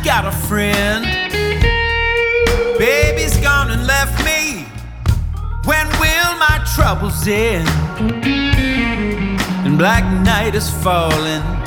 got a friend. Baby's gone and left me. When will my troubles end? And black night is falling.